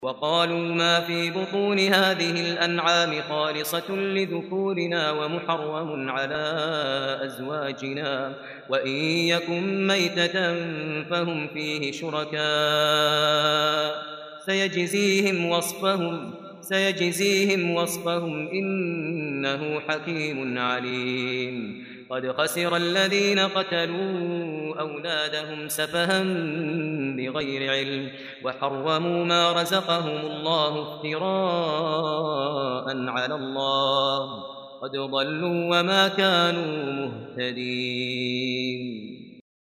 وقالوا ما في بطون هذه الأنعام خالصة لذكورنا ومحرم على أزواجنا وإن يكن ميتة فهم فيه شركاء سيجزيهم وصفهم إنه حكيم عليم. قد خسر الذين قتلوا أولادهم سفها بغير علم وحرموا ما رزقهم الله افتراء على الله قد ضلوا وما كانوا مهتدين.